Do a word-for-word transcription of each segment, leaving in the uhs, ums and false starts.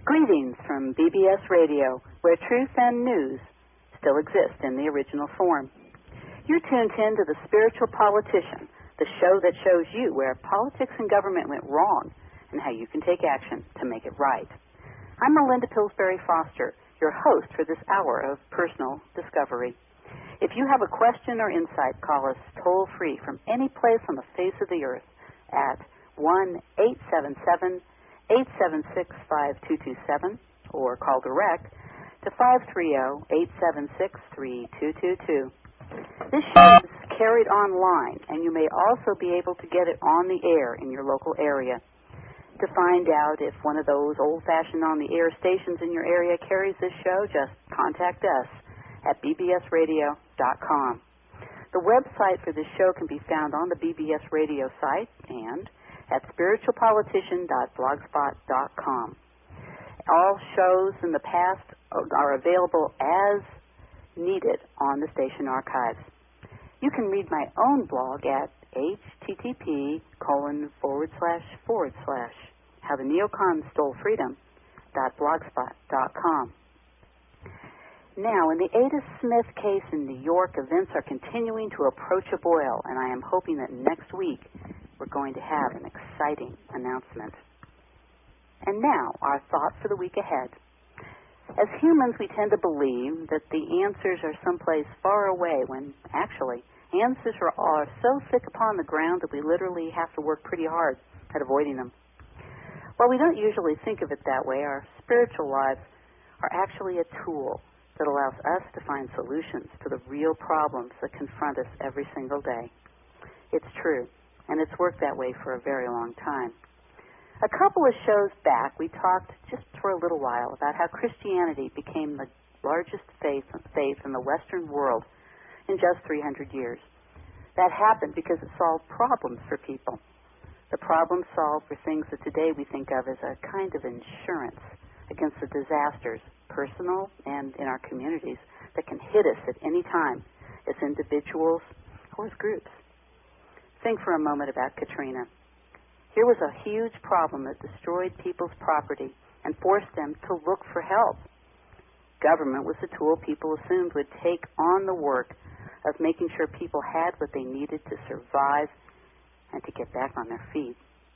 Greetings from B B S Radio, where truth and news still exist in the original form. You're tuned in to The Spiritual Politician, the show that shows you where politics and government went wrong and how you can take action to make it right. I'm Melinda Pillsbury Foster, your host for this hour of personal discovery. If you have a question or insight, call us toll-free from any place on the face of the earth at one eight seven seven, eight seven six, five two two seven or call direct to five three zero, eight seven six, three two two two. This show is carried online, and you may also be able to get it on the air in your local area. To find out if one of those old-fashioned on-the-air stations in your area carries this show, just contact us at b b s radio dot com. The website for this show can be found on the B B S Radio site and at spiritual politician dot blogspot dot com. All shows in the past are available as needed on the station archives. You can read my own blog at http colon forward slash forward slash how the neocons stole freedom dot blogspot dot com. Now, in the Ada Smith case in New York, events are continuing to approach a boil, and I am hoping that next week we're going to have an exciting announcement. And now, our thought for the week ahead. As humans, we tend to believe that the answers are someplace far away when, actually, answers are, are so thick upon the ground that we literally have to work pretty hard at avoiding them. While we don't usually think of it that way, our spiritual lives are actually a tool that allows us to find solutions to the real problems that confront us every single day. It's true, and it's worked that way for a very long time. A couple of shows back, we talked just for a little while about how Christianity became the largest faith, faith in the Western world in just three hundred years. That happened because it solved problems for people. The problems solved were things that today we think of as a kind of insurance against the disasters, personal and in our communities, that can hit us at any time as individuals or as groups. Think for a moment about Katrina. Here was a huge problem that destroyed people's property and forced them to look for help. Government was the tool people assumed would take on the work of making sure people had what they needed to survive and to get back on their feet.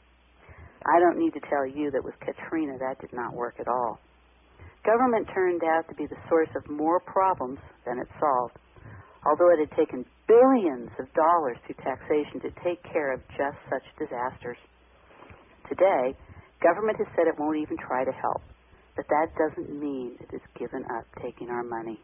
I don't need to tell you that with Katrina that did not work at all. Government turned out to be the source of more problems than it solved, although it had taken billions of dollars through taxation to take care of just such disasters. Today, government has said it won't even try to help, but that doesn't mean it has given up taking our money.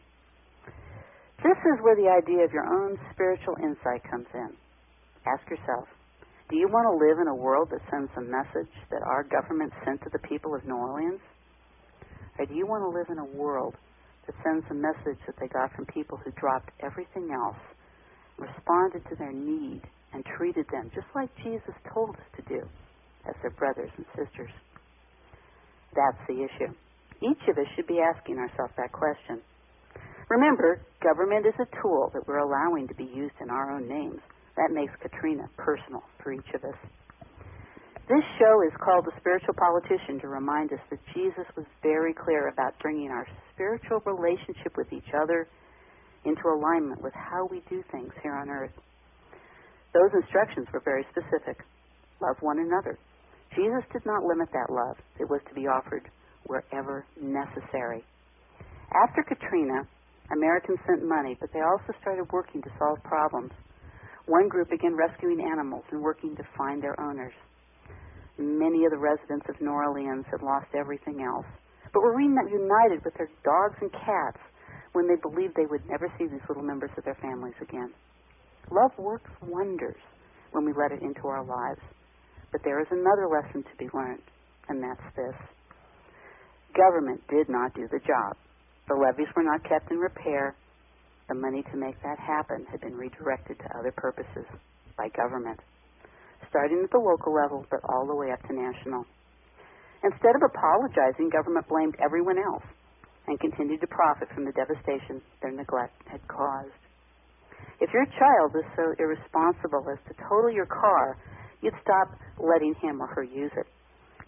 This is where the idea of your own spiritual insight comes in. Ask yourself, do you want to live in a world that sends a message that our government sent to the people of New Orleans? Or do you want to live in a world that sends a message that they got from people who dropped everything else, responded to their need, and treated them just like Jesus told us to do, as their brothers and sisters? That's the issue. Each of us should be asking ourselves that question. Remember, government is a tool that we're allowing to be used in our own names. That makes Katrina personal for each of us. This show is called The Spiritual Politician to remind us that Jesus was very clear about bringing our spiritual relationship with each other into alignment with how we do things here on earth. Those instructions were very specific. Love one another. Jesus did not limit that love. It was to be offered wherever necessary. After Katrina, Americans sent money, but they also started working to solve problems. One group began rescuing animals and working to find their owners. Many of the residents of New Orleans had lost everything else, but were reunited with their dogs and cats when they believed they would never see these little members of their families again. Love works wonders when we let it into our lives. But there is another lesson to be learned, and that's this. Government did not do the job. The levees were not kept in repair. The money to make that happen had been redirected to other purposes by government, starting at the local level, but all the way up to national. Instead of apologizing, government blamed everyone else and continued to profit from the devastation their neglect had caused. If your child is so irresponsible as to total your car, you'd stop letting him or her use it.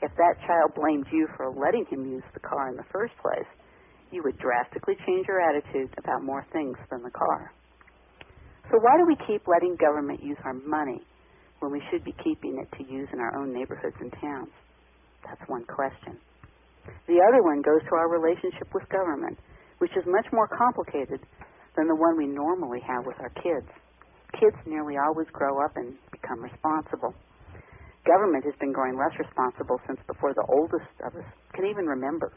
If that child blamed you for letting him use the car in the first place, you would drastically change your attitude about more things than the car. So why do we keep letting government use our money when we should be keeping it to use in our own neighborhoods and towns? That's one question. The other one goes to our relationship with government, which is much more complicated than the one we normally have with our kids. Kids nearly always grow up and become responsible. Government has been growing less responsible since before the oldest of us can even remember.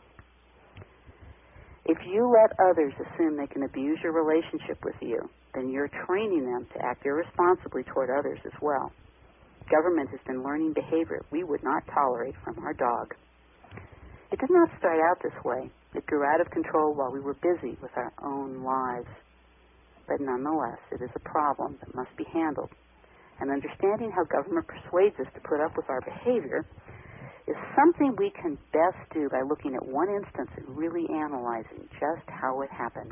If you let others assume they can abuse your relationship with you, then you're training them to act irresponsibly toward others as well. Government has been learning behavior we would not tolerate from our dog. It did not start out this way. It grew out of control while we were busy with our own lives. But nonetheless, it is a problem that must be handled. And understanding how government persuades us to put up with our behavior is something we can best do by looking at one instance and really analyzing just how it happens.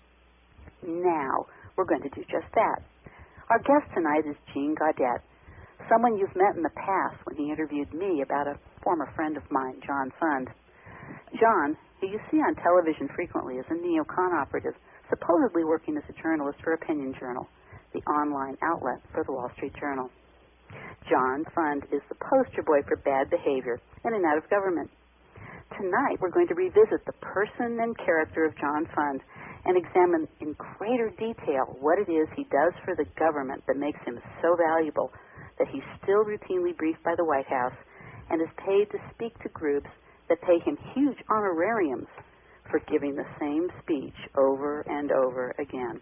Now, we're going to do just that. Our guest tonight is Gene Gaudet, someone you've met in the past when he interviewed me about a former friend of mine, John Fund. John, who you see on television frequently, is a neocon operative, supposedly working as a journalist for Opinion Journal, the online outlet for the Wall Street Journal. John Fund is the poster boy for bad behavior in and out of government. Tonight, we're going to revisit the person and character of John Fund and examine in greater detail what it is he does for the government that makes him so valuable that he's still routinely briefed by the White House and is paid to speak to groups that pay him huge honorariums for giving the same speech over and over again.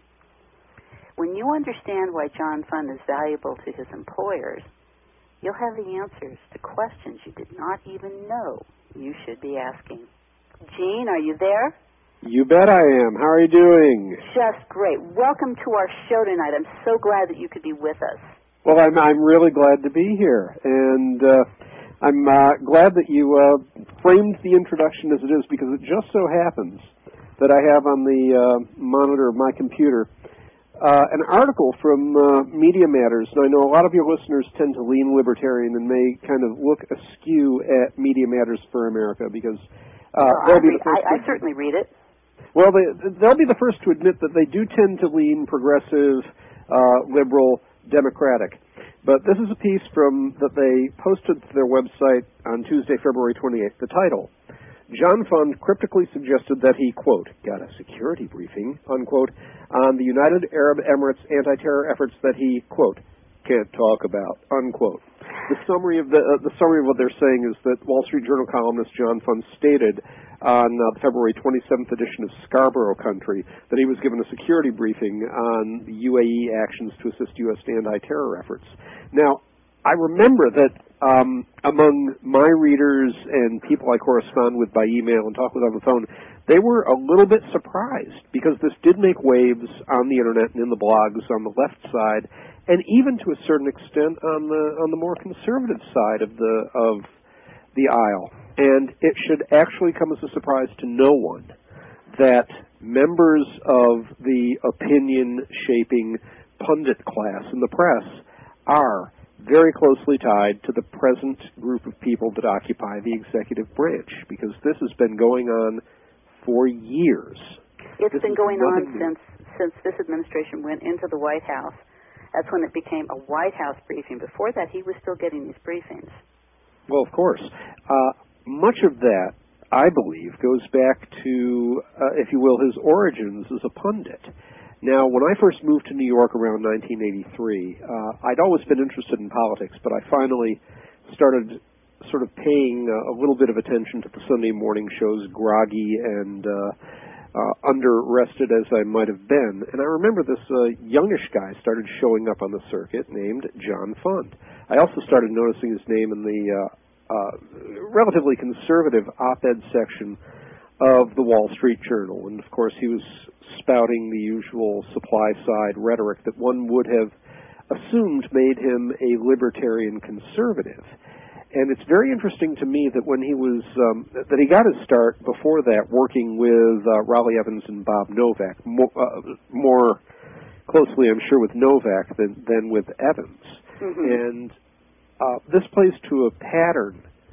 When you understand why John Fund is valuable to his employers, you'll have the answers to questions you did not even know you should be asking. Gene, are you there? You bet I am. How are you doing? Just great. Welcome to our show tonight. I'm so glad that you could be with us. Well, I'm I'm really glad to be here, and uh, I'm uh, glad that you uh, framed the introduction as it is, because it just so happens that I have on the uh, monitor of my computer uh, an article from uh, Media Matters, and I know a lot of your listeners tend to lean libertarian and may kind of look askew at Media Matters for America, because uh, well, they'll be read, the first I, to, I certainly read it. Well, they, they'll be the first to admit that they do tend to lean progressive, uh, liberal, democratic. But this is a piece from that they posted to their website on Tuesday, February twenty-eighth. The title, John Fund cryptically suggested that he, quote, got a security briefing, unquote, on the United Arab Emirates anti-terror efforts that he, quote, can't talk about, unquote. The summary of the uh, the summary of what they're saying is that Wall Street Journal columnist John Fund stated on uh, the February twenty-seventh edition of Scarborough Country that he was given a security briefing on the U A E actions to assist U S anti-terror efforts. Now, I remember that um, among my readers and people I correspond with by email and talk with on the phone, they were a little bit surprised because this did make waves on the internet and in the blogs on the left side, and even to a certain extent on the on the more conservative side of the of the aisle. And it should actually come as a surprise to no one that members of the opinion-shaping pundit class in the press are very closely tied to the present group of people that occupy the executive branch, because this has been going on for years. It's this been going on new. since since this administration went into the White House. That's when it became a White House briefing. Before that, he was still getting these briefings. Well, of course. Uh, much of that, I believe, goes back to, uh, if you will, his origins as a pundit. Now, when I first moved to New York around nineteen eighty-three, uh, I'd always been interested in politics, but I finally started sort of paying uh, a little bit of attention to the Sunday morning shows, groggy and uh, uh, under-rested as I might have been. And I remember this uh, youngish guy started showing up on the circuit named John Fund. I also started noticing his name in the uh, uh, relatively conservative op-ed section of the Wall Street Journal. And, of course, he was spouting the usual supply-side rhetoric that one would have assumed made him a libertarian conservative. And it's very interesting to me that when he was, um, that he got his start before that working with uh, Raleigh Evans and Bob Novak, more, uh, more closely, I'm sure, with Novak than, than with Evans. Mm-hmm. And uh, this plays to a pattern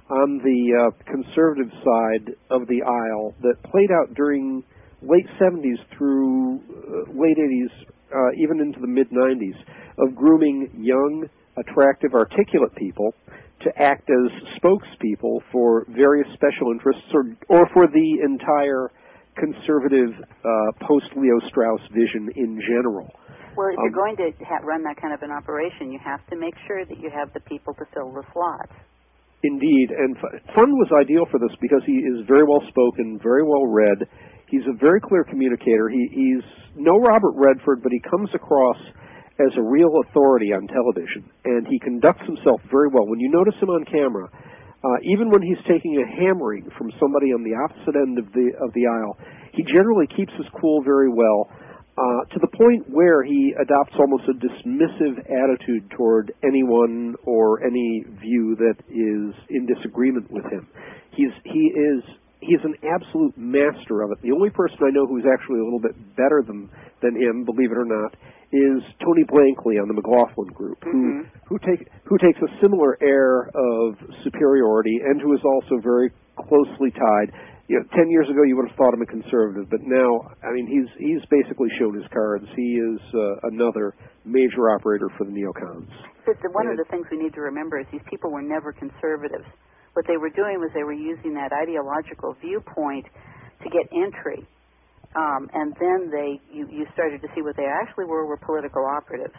on the uh, conservative side of the aisle that played out during late seventies through uh, late eighties, uh, even into the mid nineties, of grooming young, attractive, articulate people to act as spokespeople for various special interests or, or for the entire conservative uh, post-Leo Strauss vision in general. Well, if um, you're going to ha- run that kind of an operation, you have to make sure that you have the people to fill the slots. Indeed, and Fund was ideal for this because he is very well spoken, very well read. He's a very clear communicator. He, he's no Robert Redford, but he comes across as a real authority on television, and he conducts himself very well. When you notice him on camera, uh, even when he's taking a hammering from somebody on the opposite end of the of the aisle, he generally keeps his cool very well, uh, to the point where he adopts almost a dismissive attitude toward anyone or any view that is in disagreement with him. He's he is he's an absolute master of it. The only person I know who is actually a little bit better than than him, believe it or not, is Tony Blankley on the McLaughlin Group, mm-hmm. who who take who takes a similar air of superiority and who is also very closely tied. You know, ten years ago you would have thought him a conservative, but now, I mean, he's he's basically shown his cards. He is uh, another major operator for the neocons. But the, one and, of the things we need to remember is these people were never conservatives. What they were doing was they were using that ideological viewpoint to get entry. Um, and then they, you, you started to see what they actually were, were political operatives.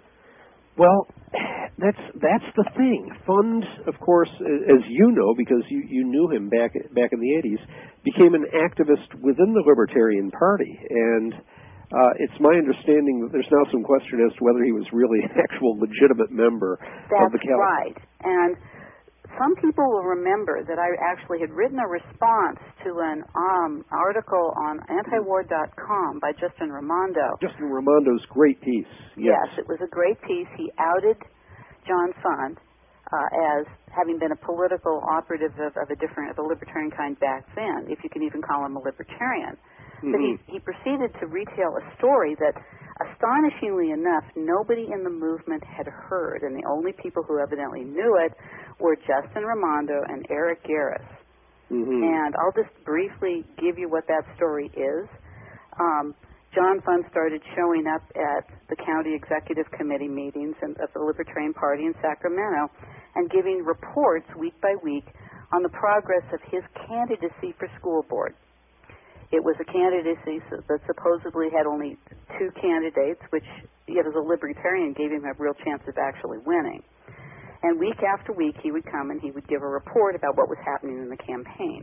Well, that's that's the thing. Fund, of course, as you know, because you, you knew him back back in the eighties, became an activist within the Libertarian Party, and uh, it's my understanding that there's now some question as to whether he was really an actual legitimate member that's of the California. That's right, and some people will remember that I actually had written a response to an um, article on antiwar dot com by Justin Raimondo. Justin Raimondo's great piece. Yes, yes it was a great piece. He outed John Fund uh, as having been a political operative of, of a different, of a libertarian kind back then, if you can even call him a libertarian. Mm-hmm. But he, he proceeded to retell a story that, astonishingly enough, nobody in the movement had heard, and the only people who evidently knew it were Justin Raimondo and Eric Garris. Mm-hmm. And I'll just briefly give you what that story is. Um, John Fund started showing up at the county executive committee meetings of the Libertarian Party in Sacramento and giving reports week by week on the progress of his candidacy for school board. It was a candidacy that supposedly had only two candidates, which, yet as a libertarian, gave him a real chance of actually winning. And week after week, he would come and he would give a report about what was happening in the campaign.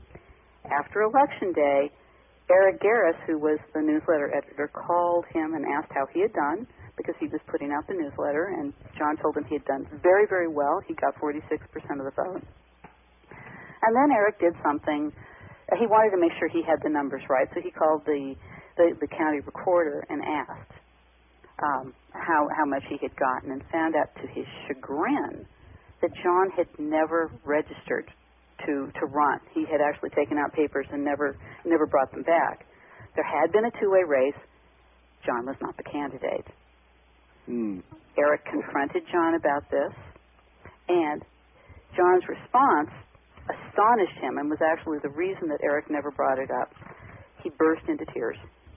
After Election Day, Eric Garris, who was the newsletter editor, called him and asked how he had done, because he was putting out the newsletter, and John told him he had done very, very well. He got forty-six percent of the vote. And then Eric did something. He wanted to make sure he had the numbers right, so he called the, the, the county recorder and asked um, how, how much he had gotten, and found out to his chagrin that John had never registered to, to run. He had actually taken out papers and never, never brought them back. There had been a two-way race. John was not the candidate. Mm. Eric confronted John about this, and John's response astonished him and was actually the reason that Eric never brought it up. He burst into tears.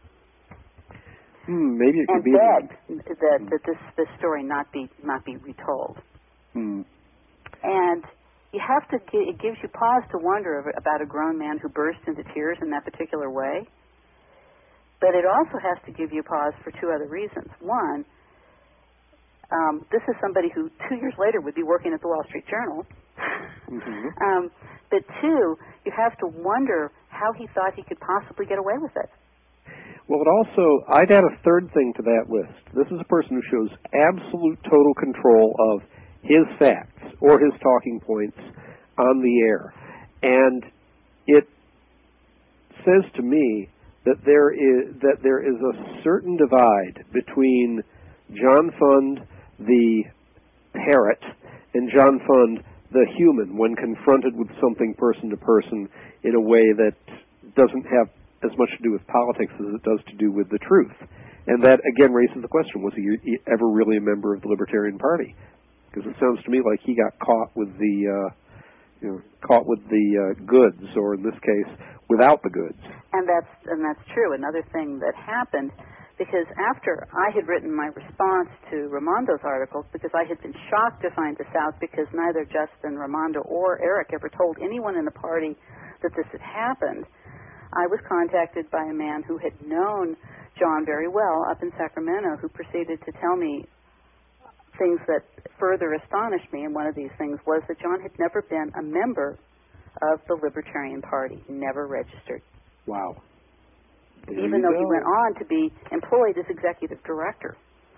Hmm, maybe it could and be begged that, that, that this, this story not be not be retold. Hmm. And you have to, it gives you pause to wonder about a grown man who burst into tears in that particular way. But it also has to give you pause for two other reasons. One, um, this is somebody who two years later would be working at the Wall Street Journal. Mm-hmm. um, but two, you have to wonder how he thought he could possibly get away with it. Well, it also, I'd add a third thing to that list. This is a person who shows absolute total control of his facts or his talking points on the air. And it says to me that there is, that there is a certain divide between John Fund, the parrot, and John Fund, the human, when confronted with something person to person in a way that doesn't have as much to do with politics as it does to do with the truth. And that, again, raises the question, was he ever really a member of the Libertarian Party? Because it sounds to me like he got caught with the, uh, you know, caught with the uh, goods, or in this case, without the goods. And that's and that's true. Another thing that happened, because after I had written my response to Raimondo's articles, because I had been shocked to find this out, because neither Justin, Raimondo, or Eric ever told anyone in the party that this had happened, I was contacted by a man who had known John very well up in Sacramento, who proceeded to tell me things that further astonished me, and one of these things was that John had never been a member of the Libertarian Party, never registered. Wow. There Even though go. he went on to be employed as executive director.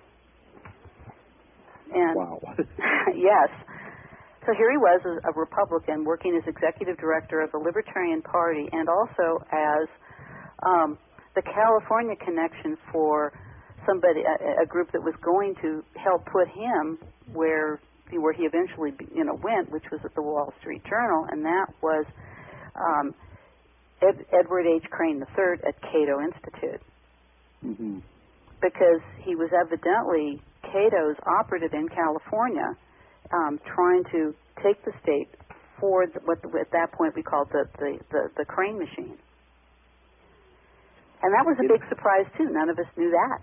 And wow. yes. So here he was, a, a Republican, working as executive director of the Libertarian Party, and also as um, the California connection for somebody, a, a group that was going to help put him where where he eventually, you know, went, which was at the Wall Street Journal, and that was um, Ed, Edward H. Crane the third at Cato Institute. Mm-hmm. Because he was evidently Cato's operative in California, um, trying to take the state for the, what at that point we called the, the, the, the Crane machine. And that was a big surprise, too. None of us knew that.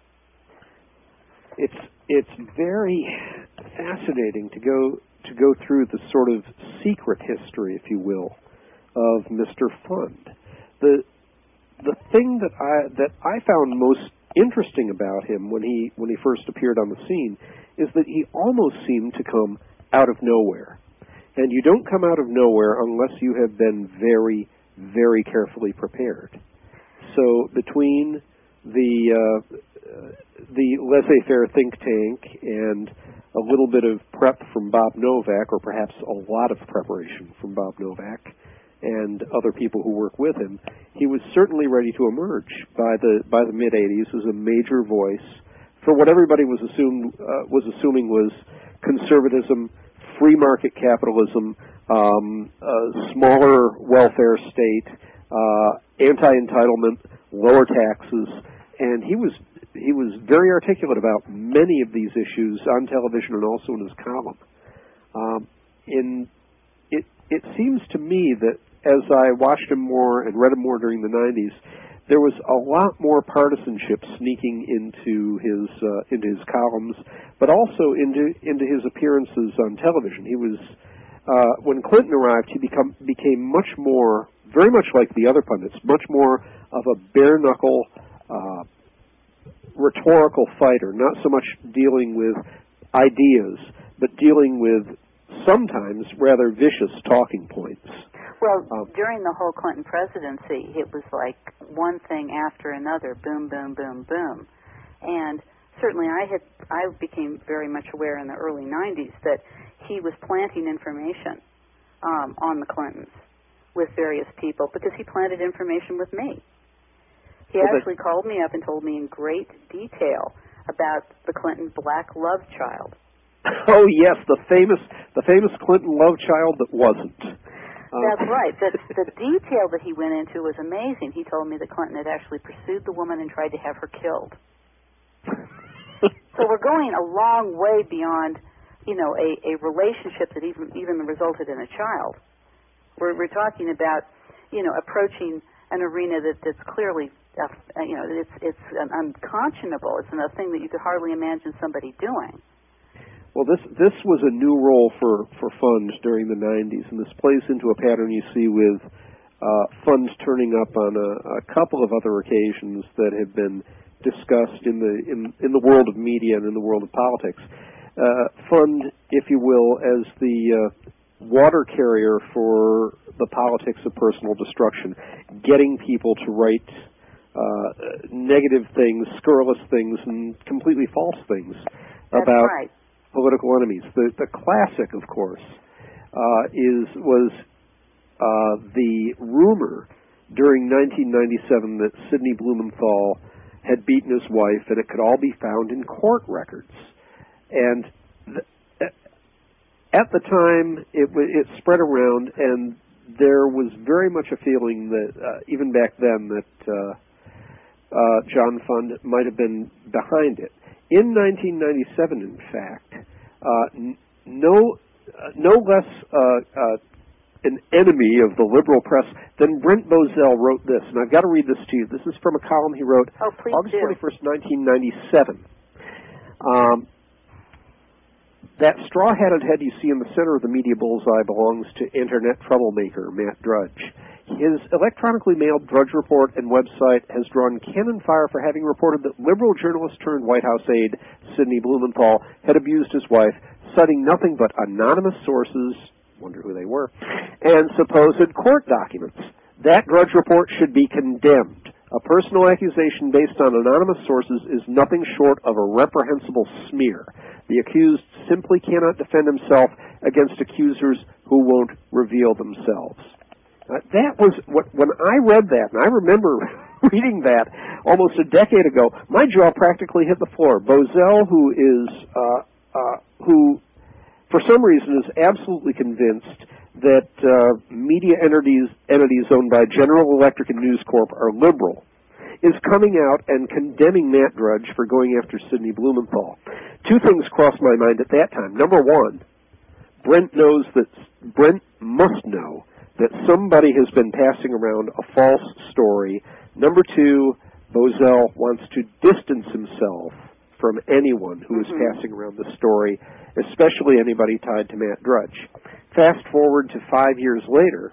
It's it's very fascinating to go to go through the sort of secret history, if you will, of Mister Fund. The the thing that I that I found most interesting about him when he when he first appeared on the scene is that he almost seemed to come out of nowhere. And you don't come out of nowhere unless you have been very, very carefully prepared. So between the uh, the laissez-faire think tank and a little bit of prep from Bob Novak, or perhaps a lot of preparation from Bob Novak and other people who work with him, he was certainly ready to emerge by the by the mid eighties as a major voice for what everybody was assumed uh, was assuming was conservatism, free market capitalism, um, a smaller welfare state, uh, anti-entitlement, lower taxes, and he was he was very articulate about many of these issues on television and also in his column. Um, in it it seems to me that as I watched him more and read him more during the nineties, there was a lot more partisanship sneaking into his uh, into his columns, but also into into his appearances on television. He was uh, when Clinton arrived, he become became much more, very much like the other pundits, much more of a bare knuckle, uh, rhetorical fighter. Not so much dealing with ideas, but dealing with sometimes rather vicious talking points. Well, um, during the whole Clinton presidency, it was like one thing after another, boom, boom, boom, boom. And certainly I had I became very much aware in the early nineties that he was planting information um, on the Clintons with various people because he planted information with me. He well, actually called me up and told me in great detail about the Clinton black love child. Oh, yes, the famous the famous Clinton love child that wasn't. That's right. The, the detail that he went into was amazing. He told me that Clinton had actually pursued the woman and tried to have her killed. So we're going a long way beyond, you know, a, a relationship that even even resulted in a child. We're, we're talking about, you know, approaching an arena that, that's clearly, uh, you know, it's it's an unconscionable. It's a thing that you could hardly imagine somebody doing. Well, this this was a new role for, for Fund during the nineties, and this plays into a pattern you see with uh, Fund turning up on a, a couple of other occasions that have been discussed in the in, in the world of media and in the world of politics. Uh, Fund, if you will, as the uh, water carrier for the politics of personal destruction, getting people to write uh, negative things, scurrilous things, and completely false things That's about right. political enemies. The the classic, of course, uh, is was uh, the rumor during nineteen ninety-seven that Sidney Blumenthal had beaten his wife, and it could all be found in court records. And th- at the time, it w- it spread around, and there was very much a feeling that uh, even back then that uh, uh, John Fund might have been behind it. In nineteen ninety-seven, in fact, uh, n- no uh, no less uh, uh, an enemy of the liberal press, then Brent Bozell wrote this, and I've got to read this to you. This is from a column he wrote oh, August twenty-first, nineteen ninety-seven. Um, that straw-hatted head you see in the center of the media bullseye belongs to Internet troublemaker Matt Drudge. His electronically mailed Drudge Report and website has drawn cannon fire for having reported that liberal journalist turned White House aide Sidney Blumenthal had abused his wife, citing nothing but anonymous sources, wonder who they were, and supposed court documents. That Drudge Report should be condemned. A personal accusation based on anonymous sources is nothing short of a reprehensible smear. The accused simply cannot defend himself against accusers who won't reveal themselves. Uh, that was what, when I read that, and I remember reading that almost a decade ago, my jaw practically hit the floor. Bozell, who is, uh, uh, who for some reason is absolutely convinced that uh, media entities, entities owned by General Electric and News Corp are liberal, is coming out and condemning Matt Drudge for going after Sidney Blumenthal. Two things crossed my mind at that time. Number one, Brent knows that, Brent must know that somebody has been passing around a false story. Number two, Bozell wants to distance himself from anyone who is mm-hmm. passing around the story, especially anybody tied to Matt Drudge. Fast forward to five years later,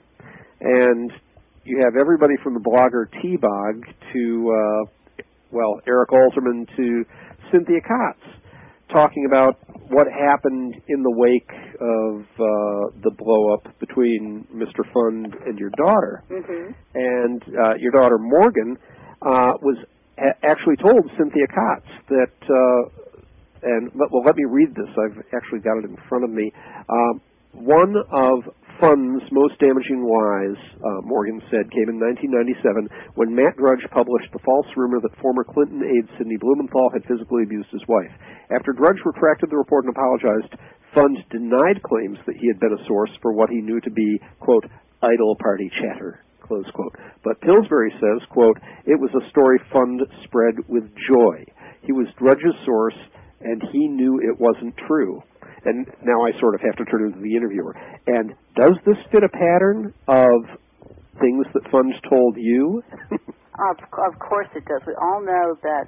and you have everybody from the blogger T-Bog to, uh, well, Eric Alterman to Cynthia Kotz talking about what happened in the wake of uh, the blow-up between Mister Fund and your daughter. Mm-hmm. And uh, your daughter Morgan uh, was a- actually told Cynthia Kotz that, uh, and let, well, let me read this. I've actually got it in front of me. Um, one of Fund's most damaging lies, uh, Morgan said, came in nineteen ninety-seven when Matt Drudge published the false rumor that former Clinton aide Sidney Blumenthal had physically abused his wife. After Drudge retracted the report and apologized, Fund denied claims that he had been a source for what he knew to be, quote, idle party chatter, close quote. But Pillsbury says, quote, it was a story Fund spread with joy. He was Drudge's source, and he knew it wasn't true. And now I sort of have to turn to the interviewer. And does this fit a pattern of things that Fund told you? of, of course it does. We all know that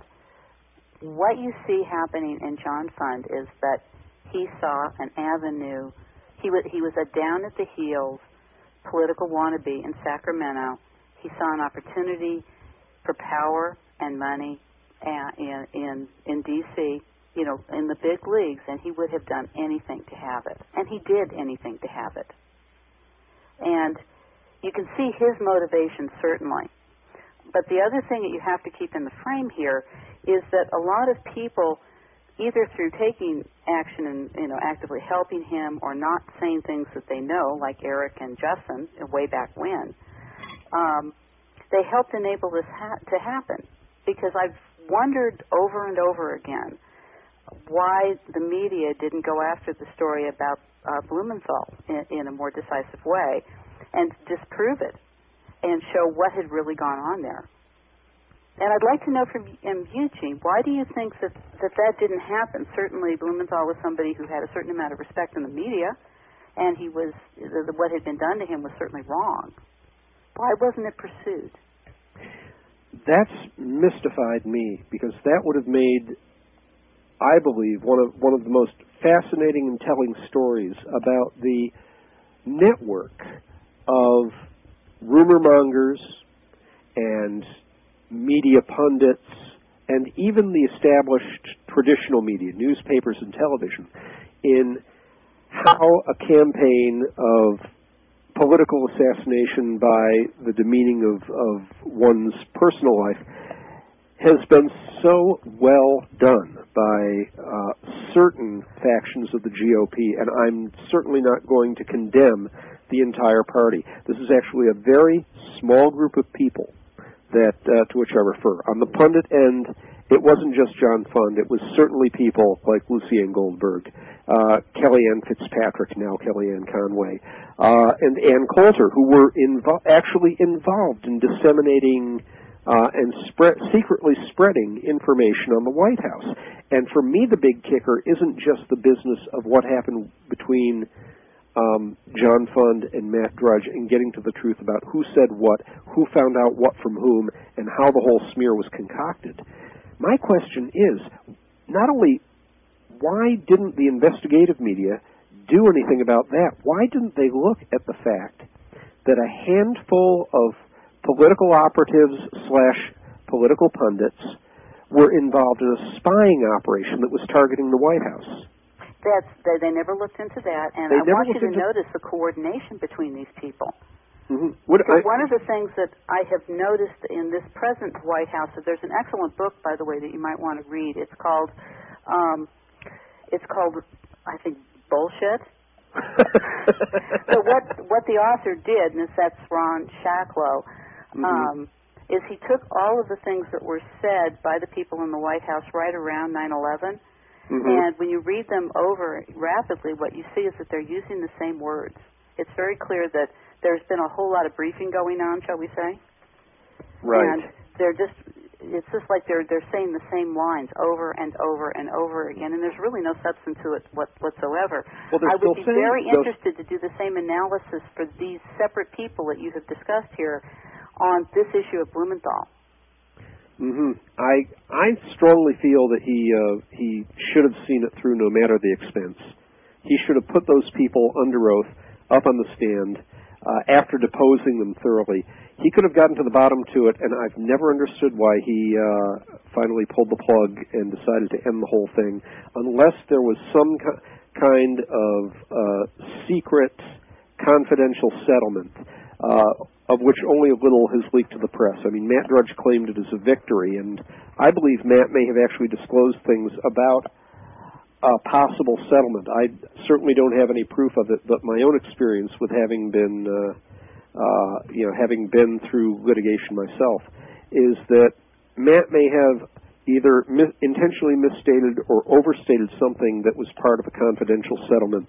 what you see happening in John Fund is that he saw an avenue. He was, he was a down-at-the-heels political wannabe in Sacramento. He saw an opportunity for power and money in, in, in D C, you know, in the big leagues, and he would have done anything to have it. And he did anything to have it. And you can see his motivation, certainly. But the other thing that you have to keep in the frame here is that a lot of people, either through taking action and, you know, actively helping him or not saying things that they know, like Eric and Justin, way back when, um, they helped enable this ha- to happen. Because I've wondered over and over again why the media didn't go after the story about uh, Blumenthal in, in a more decisive way and disprove it and show what had really gone on there. And I'd like to know from Eugene, why do you think that, that that didn't happen? Certainly Blumenthal was somebody who had a certain amount of respect in the media, and he was the, what had been done to him was certainly wrong. Why wasn't it pursued? That's mystified me, because that would have made, I believe, one of one of the most fascinating and telling stories about the network of rumor mongers and media pundits and even the established traditional media, newspapers and television, in how a campaign of political assassination by the demeaning of, of one's personal life has been so well done by uh, certain factions of the G O P, and I'm certainly not going to condemn the entire party. This is actually a very small group of people that uh, to which I refer. On the pundit end, it wasn't just John Fund. It was certainly people like Lucien Goldberg, uh, Kellyanne Fitzpatrick, now Kellyanne Conway, uh, and Ann Coulter, who were invo- actually involved in disseminating uh, and spread, secretly spreading information on the White House. And for me, the big kicker isn't just the business of what happened between um, John Fund and Matt Drudge and getting to the truth about who said what, who found out what from whom, and how the whole smear was concocted. My question is, not only why didn't the investigative media do anything about that? Why didn't they look at the fact that a handful of political operatives slash political pundits were involved in a spying operation that was targeting the White House? That's, they, they never looked into that, and they I want you to into... notice the coordination between these people. Mm-hmm. What, I... One of the things that I have noticed in this present White House, that there's an excellent book, by the way, that you might want to read. It's called, um, it's called, I think, Bullshit. So what what the author did, and that's Ron Shacklow, um, mm-hmm. is he took all of the things that were said by the people in the White House right around nine eleven, mm-hmm. and when you read them over rapidly, what you see is that they're using the same words. It's very clear that there's been a whole lot of briefing going on, shall we say? Right. And they're just, it's just like they're they're saying the same lines over and over and over again, and there's really no substance to it what, whatsoever. Well, I would be very those... interested to do the same analysis for these separate people that you have discussed here on this issue of Blumenthal. Mm-hmm. I I strongly feel that he uh, he should have seen it through, no matter the expense. He should have put those people under oath, up on the stand, uh, after deposing them thoroughly. He could have gotten to the bottom to it, and I've never understood why he uh, finally pulled the plug and decided to end the whole thing, unless there was some ki- kind of uh, secret, confidential settlement, uh, of which only a little has leaked to the press. I mean, Matt Drudge claimed it as a victory, and I believe Matt may have actually disclosed things about a possible settlement. I certainly don't have any proof of it, but my own experience with having been... Uh, Uh, you know, having been through litigation myself, is that Matt may have either mis- intentionally misstated or overstated something that was part of a confidential settlement,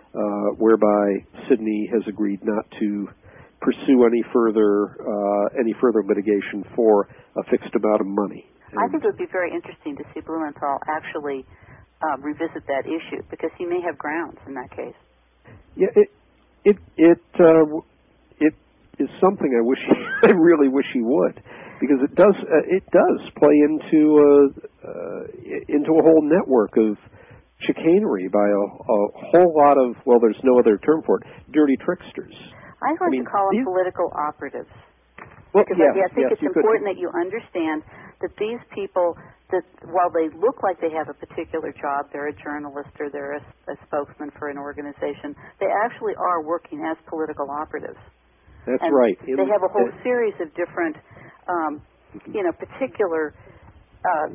uh, whereby Sidney has agreed not to pursue any further uh, any further litigation for a fixed amount of money. And I think it would be very interesting to see Blumenthal actually uh, revisit that issue, because he may have grounds in that case. Yeah, it it it. Uh, It is something I wish, I really wish he would, because it does uh, it does play into uh, uh, into a whole network of chicanery by a, a whole lot of, well, there's no other term for it, dirty tricksters. I like I mean, to call them these, political operatives, well, because yes, I, I think yes, it's you important could. that you understand that these people, that while they look like they have a particular job, they're a journalist or they're a, a spokesman for an organization, they actually are working as political operatives. That's and right. They In, have a whole uh, series of different, um, you know, particular uh,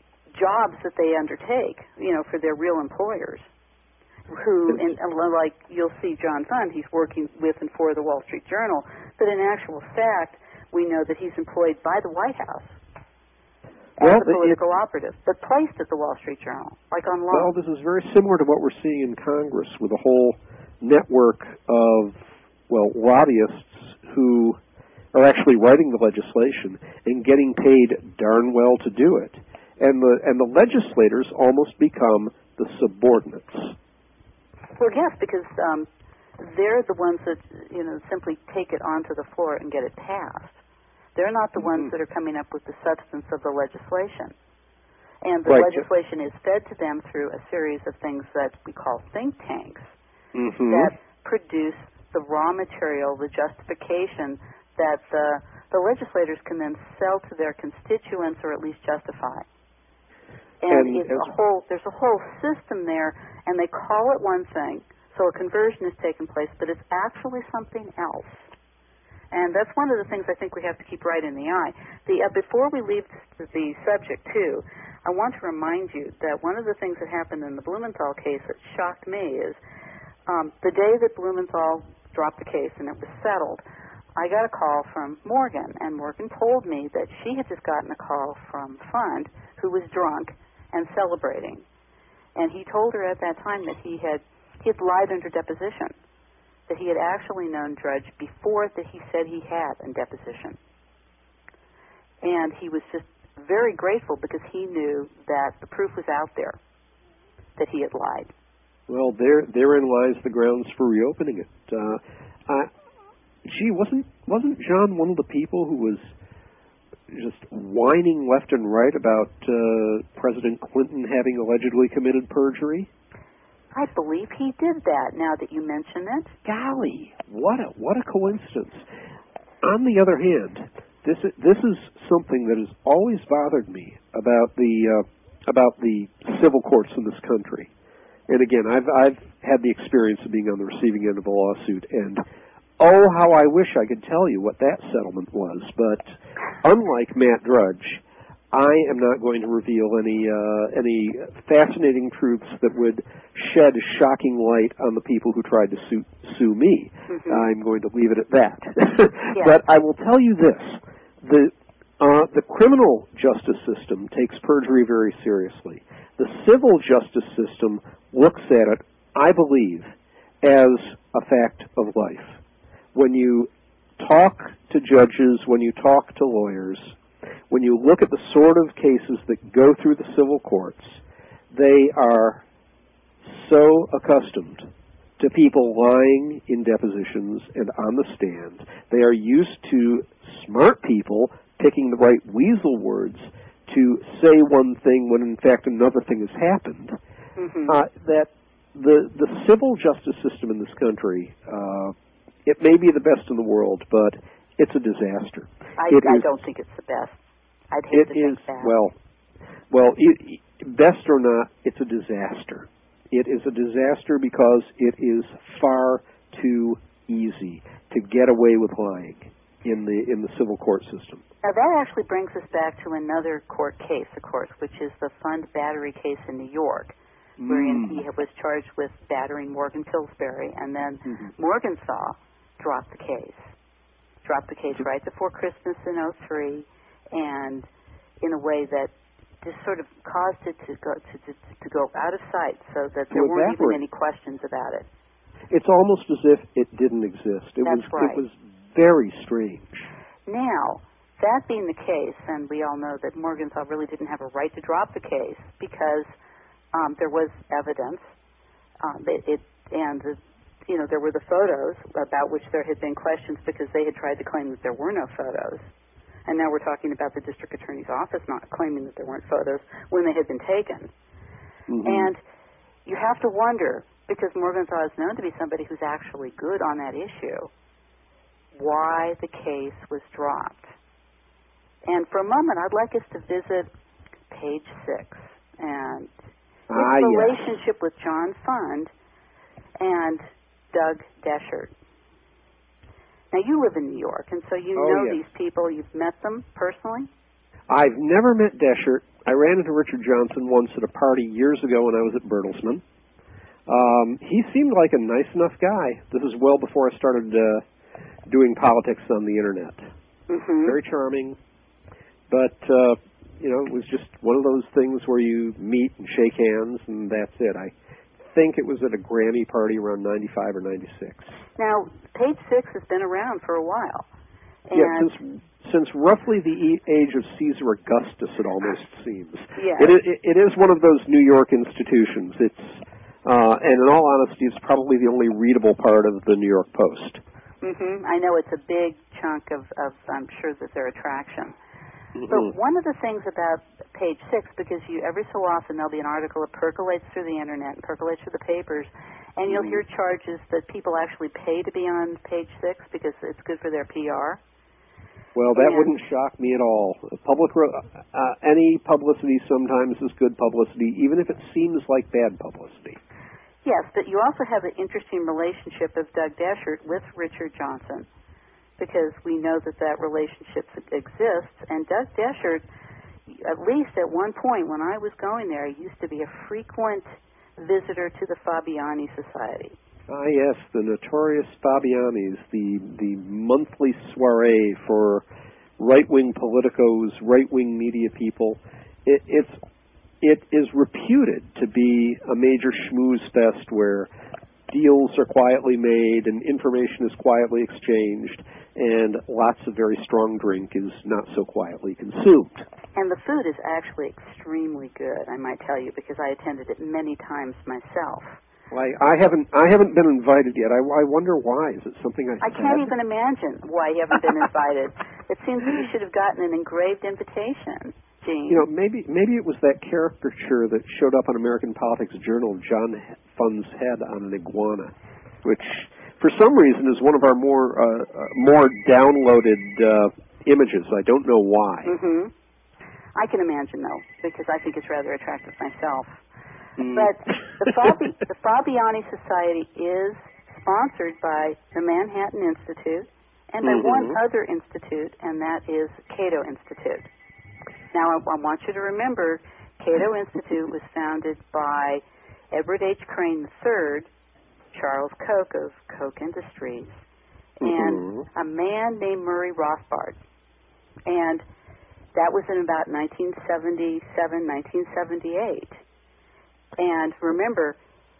jobs that they undertake, you know, for their real employers. Who, in, like you'll see John Fund, he's working with and for the Wall Street Journal, but in actual fact, we know that he's employed by the White House as well, a political it, operative, but placed at the Wall Street Journal, like on loan. Well, this is very similar to what we're seeing in Congress with a whole network of, well, lobbyists who are actually writing the legislation and getting paid darn well to do it. And the and the legislators almost become the subordinates. Well, yes, because um, they're the ones that, you know, simply take it onto the floor and get it passed. They're not the Mm-hmm. ones that are coming up with the substance of the legislation. And the right. legislation is fed to them through a series of things that we call think tanks mm-hmm. that produce the raw material, the justification that the, the legislators can then sell to their constituents or at least justify. And, and it's a whole, there's a whole system there, and they call it one thing, so a conversion has taken place, but it's actually something else. And that's one of the things I think we have to keep right in the eye. The, uh, before we leave the, the subject, too, I want to remind you that one of the things that happened in the Blumenthal case that shocked me is um, the day that Blumenthal dropped the case and it was settled, I got a call from Morgan, and Morgan told me that she had just gotten a call from Fund, who was drunk and celebrating. And he told her at that time that he had he had lied under deposition, that he had actually known Drudge before that he said he had in deposition. And he was just very grateful because he knew that the proof was out there that he had lied. Well, there therein lies the grounds for reopening it. Uh, I, gee, wasn't wasn't John one of the people who was just whining left and right about uh, President Clinton having allegedly committed perjury? I believe he did that, now that you mention it. Golly, what a what a coincidence. On the other hand, this is, this is something that has always bothered me about the uh, about the civil courts in this country. And again, I've I've had the experience of being on the receiving end of a lawsuit, and oh, how I wish I could tell you what that settlement was. But unlike Matt Drudge, I am not going to reveal any uh, any fascinating truths that would shed shocking light on the people who tried to sue, sue me. Mm-hmm. I'm going to leave it at that. Yeah. But I will tell you this: the uh, the criminal justice system takes perjury very seriously. The civil justice system looks at it, I believe, as a fact of life. When you talk to judges, when you talk to lawyers, when you look at the sort of cases that go through the civil courts, they are so accustomed to people lying in depositions and on the stand. They are used to smart people picking the right weasel words to say one thing when in fact another thing has happened. Mm-hmm. Uh, that the the civil justice system in this country, uh, it may be the best in the world, but it's a disaster. I, it I is, don't think it's the best. I'd hate it to think is, that. Well, well, it, best or not, it's a disaster. It is a disaster because it is far too easy to get away with lying in the in the civil court system. Now that actually brings us back to another court case, of course, which is the Fund Battery case in New York, mm. wherein he was charged with battering Morgan Pillsbury, and then mm-hmm. Morgenthau dropped the case. Dropped the case right before Christmas in oh three, and in a way that just sort of caused it to go to, to, to go out of sight, so that there to weren't evaporate. even any questions about it. It's almost as if it didn't exist. It That's was right. It was very strange. Now, that being the case, and we all know that Morgenthau really didn't have a right to drop the case because um, there was evidence, um, it, it, and the, you know there were the photos about which there had been questions because they had tried to claim that there were no photos. And now we're talking about the district attorney's office not claiming that there weren't photos when they had been taken. Mm-hmm. And you have to wonder, because Morgenthau is known to be somebody who's actually good on that issue, why the case was dropped. And for a moment, I'd like us to visit page six and his ah, relationship yes. with John Fund and Doug Deschert. Now, you live in New York, and so you oh, know yes. these people. You've met them personally? I've never met Deschert. I ran into Richard Johnson once at a party years ago when I was at Bertelsmann. Um, he seemed like a nice enough guy. This is well before I started uh, doing politics on the Internet. Mm-hmm. Very charming. But, uh, you know, it was just one of those things where you meet and shake hands, and that's it. I think it was at a Grammy party around ninety-five or ninety-six. Now, page six has been around for a while. And yeah, since since roughly the e- age of Caesar Augustus, it almost seems. Yes. It, it, it is one of those New York institutions. It's, uh, and in all honesty, it's probably the only readable part of the New York Post. Mm-hmm. I know it's a big chunk of, of I'm sure, that their attraction. Mm-hmm. But one of the things about page six, because you every so often there'll be an article that percolates through the Internet and percolates through the papers, and you'll mm-hmm. hear charges that people actually pay to be on page six because it's good for their P R. Well, that and, wouldn't shock me at all. Public, uh, any publicity sometimes is good publicity, even if it seems like bad publicity. Yes, but you also have an interesting relationship of Doug Deschert with Richard Johnson, because we know that that relationship exists. And Doug Deschert, at least at one point when I was going there, used to be a frequent visitor to the Fabiani Society. Ah, yes, the notorious Fabianis, the the monthly soiree for right-wing politicos, right-wing media people. It, it's it is reputed to be a major schmooze fest where deals are quietly made and information is quietly exchanged, and lots of very strong drink is not so quietly consumed. And the food is actually extremely good, I might tell you, because I attended it many times myself. Well, I, I haven't I haven't been invited yet. I, I wonder why. Is it something I I said? can't even imagine why you haven't been invited. It seems that you should have gotten an engraved invitation, Gene. You know, maybe maybe it was that caricature that showed up on American Politics Journal of John Fund's head on an iguana, which for some reason is one of our more uh, uh, more downloaded uh, images. I don't know why. Mm-hmm. I can imagine, though, because I think it's rather attractive myself. Mm. But the, Fabi- the Fabiani Society is sponsored by the Manhattan Institute and by mm-hmm. one other institute, and that is Cato Institute. Now, I, I want you to remember, Cato Institute was founded by Edward H. Crane the third, Charles Koch of Koch Industries, and mm-hmm. a man named Murray Rothbard. And that was in about nineteen seventy-seven, nineteen seventy-eight. And remember,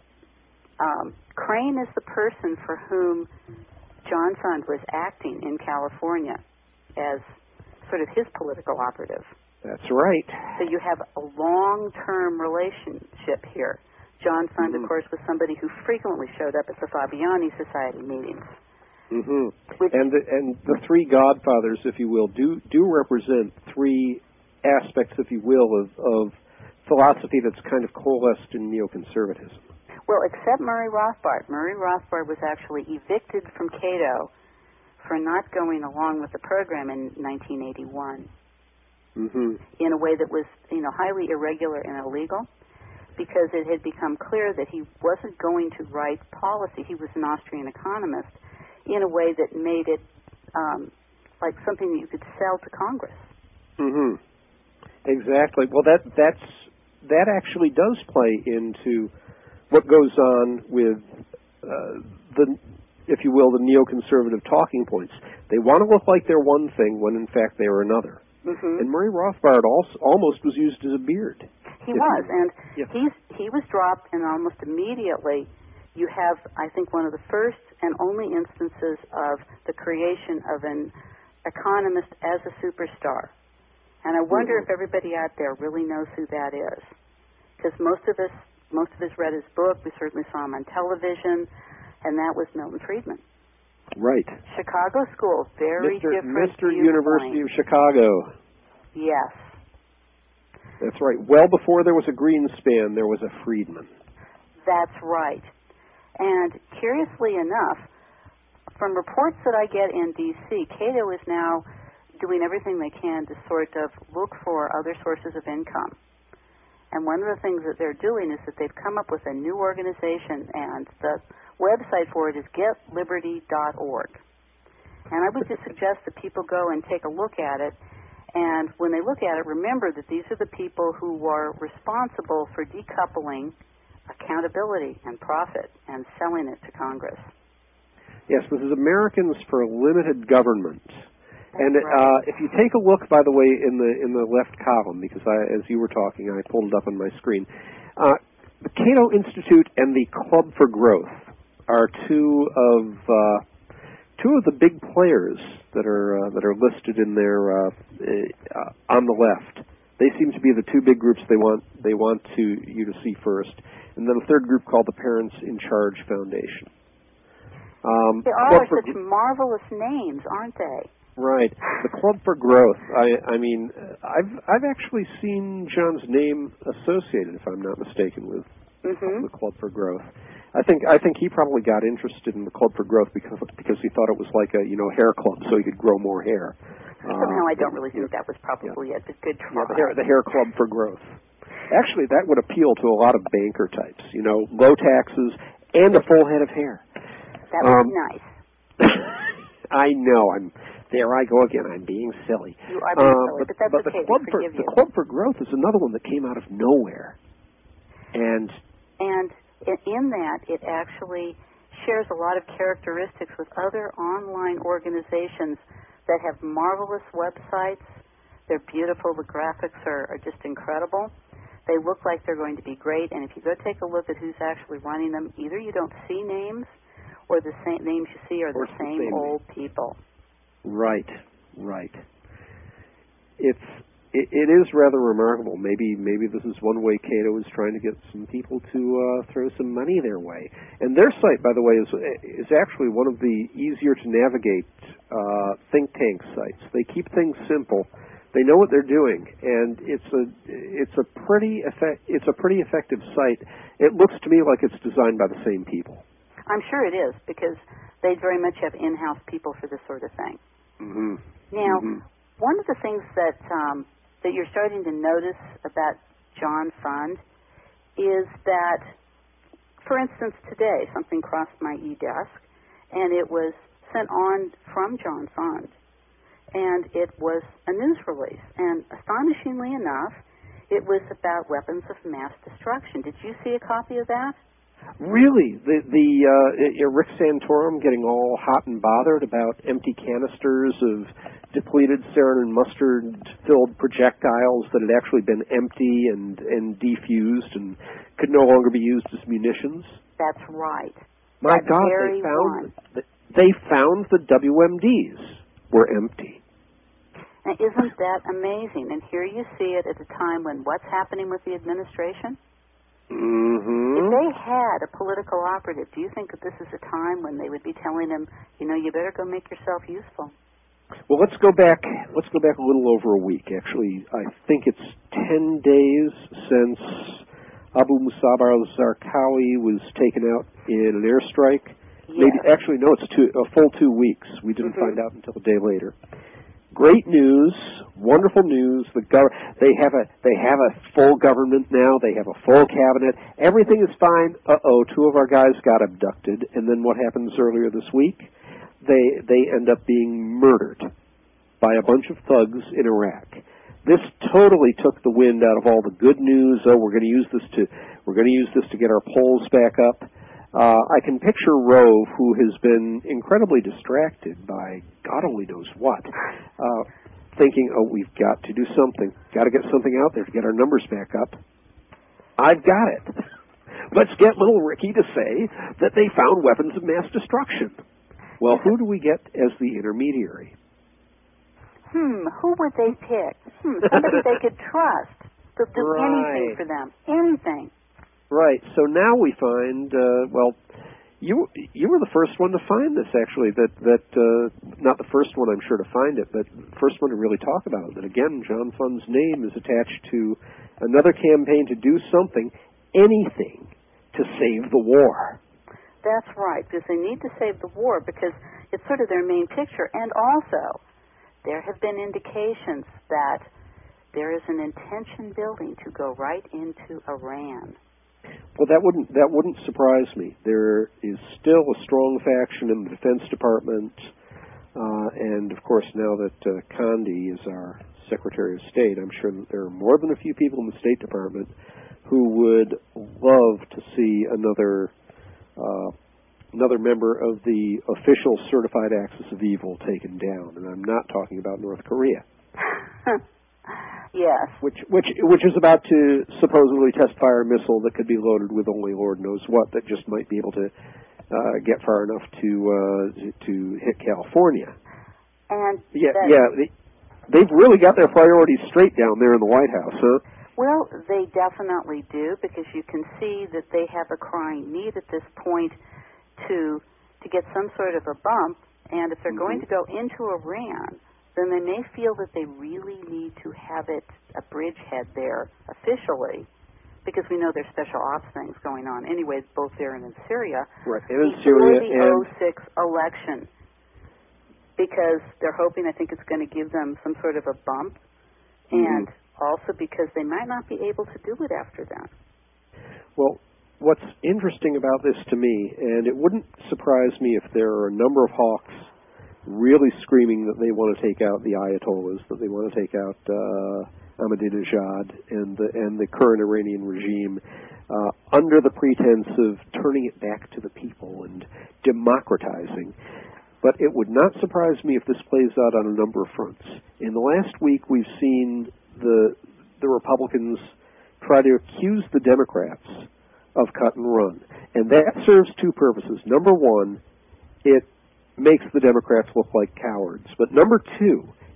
um, Crane is the person for whom John Fund was acting in California as sort of his political operative. That's right. So you have a long-term relationship here. John Fund, mm-hmm. of course, was somebody who frequently showed up at the Fabiani Society meetings. Mm-hmm. And the, and the three godfathers, if you will, do do represent three aspects, if you will, of, of philosophy that's kind of coalesced in neoconservatism. Well, except Murray Rothbard. Murray Rothbard was actually evicted from Cato for not going along with the program in nineteen eighty-one mm-hmm. in a way that was, you know, highly irregular and illegal, because it had become clear that he wasn't going to write policy. He was an Austrian economist in a way that made it um, like something that you could sell to Congress. Mm-hmm. Exactly. Well, that that's that actually does play into what goes on with uh, the, if you will, the neoconservative talking points. They want to look like they're one thing when in fact they are another. Mm-hmm. And Murray Rothbard also almost was used as a beard. He was, you, and yeah. he's he was dropped, and almost immediately you have, I think, one of the first and only instances of the creation of an economist as a superstar. And I wonder mm-hmm. if everybody out there really knows who that is, because most of us most of us read his book. We certainly saw him on television, and that was Milton Friedman. Right. Chicago School, very Mister different. Mister viewpoint. University of Chicago. Yes. That's right. Well before there was a Greenspan, there was a Friedman. That's right. And curiously enough, from reports that I get in D C, Cato is now doing everything they can to sort of look for other sources of income. And one of the things that they're doing is that they've come up with a new organization, and the website for it is get liberty dot org. And I would just suggest that people go and take a look at it. And when they look at it, remember that these are the people who are responsible for decoupling accountability and profit and selling it to Congress. Yes, this is Americans for Limited Government. That's and right. uh, if you take a look, by the way, in the in the left column, because I, as you were talking, I pulled it up on my screen, uh, the Cato Institute and the Club for Growth are two of uh, two of the big players that are uh, that are listed in there uh, uh, on the left. They seem to be the two big groups they want they want to you to see first, and then a third group called the Parents in Charge Foundation. Um, they all are for, such marvelous names, aren't they? Right. The Club for Growth. I, I mean, I've I've actually seen John's name associated, if I'm not mistaken, with mm-hmm. the Club for Growth. I think I think he probably got interested in the Club for Growth because because he thought it was like a you know hair club, so he could grow more hair. Somehow uh, I don't really think yeah. that was probably yeah. a good try. Yeah, the hair, the hair Club for Growth. Actually, that would appeal to a lot of banker types. You know, low taxes and a full head of hair. That would um, be nice. I know. I'm there. I go again. I'm being silly. You are being uh, silly, but, but that's but okay. The Club We for forgive the you. Club for Growth is another one that came out of nowhere, and and in that it actually shares a lot of characteristics with other online organizations that have marvelous websites. They're beautiful. The graphics are, are just incredible. They look like they're going to be great, and if you go take a look at who's actually running them, either you don't see names, or the same names you see are the the same, same old name. people. Right, right. It's it, it is rather remarkable. Maybe maybe this is one way Cato is trying to get some people to uh, throw some money their way. And their site, by the way, is is actually one of the easier to navigate uh, think tank sites. They keep things simple. They know what they're doing, and it's a it's a pretty effect, it's a pretty effective site. It looks to me like it's designed by the same people. I'm sure it is, because they very much have in-house people for this sort of thing. Mm-hmm. Now, mm-hmm. one of the things that um, that you're starting to notice about John Fund is that, for instance, today something crossed my e-desk, and it was sent on from John Fund, and it was a news release. And astonishingly enough, it was about weapons of mass destruction. Did you see a copy of that? Really? The, the uh, Rick Santorum getting all hot and bothered about empty canisters of depleted sarin and mustard-filled projectiles that had actually been empty and, and defused and could no longer be used as munitions? That's right. My that God, very they found, one. they found the W M Ds were empty. Now, isn't that amazing? And here you see it at a time when what's happening with the administration? Mm-hmm. If they had a political operative, do you think that this is a time when they would be telling him, you know, you better go make yourself useful? Well, let's go back. Let's go back a little over a week. Actually, I think it's ten days since Abu Musab al-Zarqawi was taken out in an airstrike. Yes. Maybe actually, no, it's two, a full two weeks. We didn't mm-hmm. find out until a day later. Great news, wonderful news. The gov- they have a they have a full government now. They have a full cabinet. Everything is fine. Uh-oh, two of our guys got abducted, and then what happens earlier this week? They they end up being murdered by a bunch of thugs in Iraq. This totally took the wind out of all the good news. Oh, we're going to use this to we're going to use this to get our polls back up. Uh, I can picture Rove, who has been incredibly distracted by God only knows what, uh, thinking, oh, we've got to do something. Got to get something out there to get our numbers back up. I've got it. Let's get little Ricky to say that they found weapons of mass destruction. Well, who do we get as the intermediary? Hmm, who would they pick? Hmm, somebody they could trust to do right. anything for them. Anything. Right. So now we find, uh, well, you you were the first one to find this, actually. That that uh, not the first one, I'm sure, to find it, but the first one to really talk about it. That again, John Fund's name is attached to another campaign to do something, anything, to save the war. That's right, because they need to save the war because it's sort of their main picture. And also, there have been indications that there is an intention building to go right into Iran. Well, that wouldn't that wouldn't surprise me. There is still a strong faction in the Defense Department, uh, and of course, now that uh, Condi is our Secretary of State, I'm sure that there are more than a few people in the State Department who would love to see another uh, another member of the official certified axis of evil taken down, and I'm not talking about North Korea. Yes. Which which which is about to supposedly test fire a missile that could be loaded with only Lord knows what, that just might be able to uh, get far enough to uh, to hit California. And yeah, that, yeah, they, they've really got their priorities straight down there in the White House, huh? Well, they definitely do, because you can see that they have a crying need at this point to to get some sort of a bump. And if they're mm-hmm. going to go into Iran, then they may feel that they really need to have it a bridgehead there officially, because we know there's special ops things going on anyways, both there and in Syria. Right, and in Syria the and oh six election, because they're hoping, I think it's going to give them some sort of a bump, mm-hmm. and also because they might not be able to do it after that. Well, what's interesting about this to me, and it wouldn't surprise me if there are a number of hawks really screaming that they want to take out the Ayatollahs, that they want to take out uh, Ahmadinejad and the, and the current Iranian regime uh, under the pretense of turning it back to the people and democratizing. But it would not surprise me if this plays out on a number of fronts. In the last week, we've seen the the Republicans try to accuse the Democrats of cut and run. And that serves two purposes. Number one, it makes the Democrats look like cowards. But number two,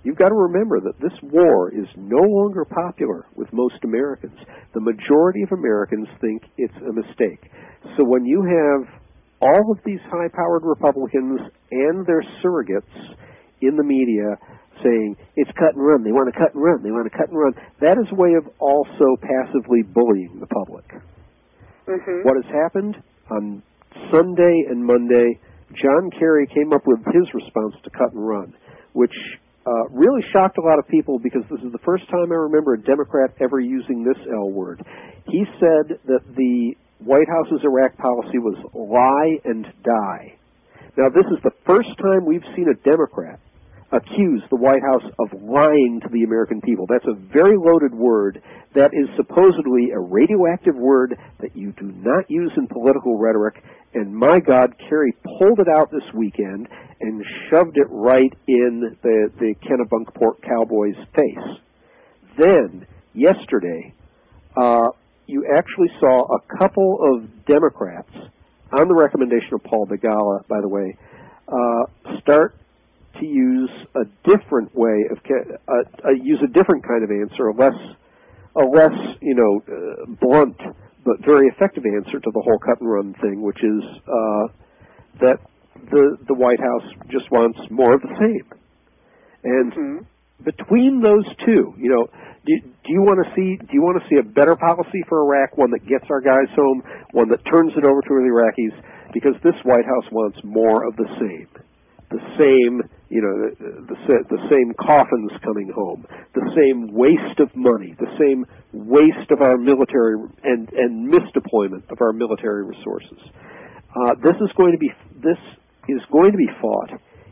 you've got to remember that this war is no longer popular with most Americans. The majority of Americans think it's a mistake. So when you have all of these high-powered Republicans and their surrogates in the media saying, it's cut and run, they want to cut and run, they want to cut and run, that is a way of also passively bullying the public. Mm-hmm. What has happened on Sunday and Monday, John Kerry came up with his response to cut and run, which uh, really shocked a lot of people because this is the first time I remember a Democrat ever using this L word. He said that the White House's Iraq policy was lie and die. Now, this is the first time we've seen a Democrat accuse the White House of lying to the American people. That's a very loaded word. That is supposedly a radioactive word that you do not use in political rhetoric. And my God, Kerry pulled it out this weekend and shoved it right in the, the Kennebunkport Cowboys' face. Then, yesterday, uh, you actually saw a couple of Democrats, on the recommendation of Paul Begala, by the way, uh, start to use a different way of uh, uh, use a different kind of answer, a less, a less you know, uh, blunt but very effective answer to the whole cut and run thing, which is uh, that the the White House just wants more of the same. And mm-hmm. between those two, you know, do, do you want to see do you want to see a better policy for Iraq, one that gets our guys home, one that turns it over to the Iraqis? Because this White House wants more of the same. The same, you know, the, the, the same coffins coming home, the same waste of money, the same waste of our military and, and misdeployment of our military resources. Uh, this is going to be this is going to be fought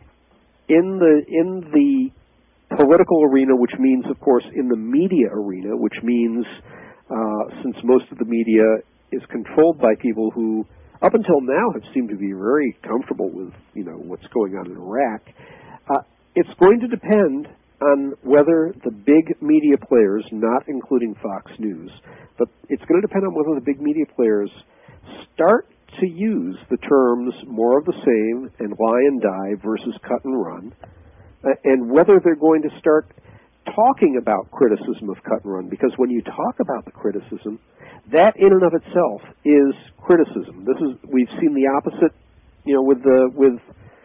in the in the political arena, which means, of course, in the media arena, which means uh, since most of the media is controlled by people who, up until now, have seemed to be very comfortable with, you know, what's going on in Iraq. Uh, it's going to depend on whether the big media players, not including Fox News, but it's going to depend on whether the big media players start to use the terms more of the same and lie and die versus cut and run, uh, and whether they're going to start talking about criticism of cut and run, because when you talk about the criticism, that in and of itself is criticism. This is we've seen the opposite, you know, with the with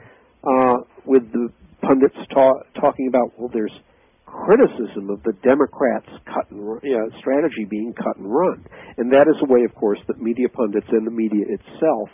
uh, with the pundits ta- talking about, well, there's criticism of the Democrats' cut and run, you know, strategy being cut and run, and that is a way, of course, that media pundits and the media itself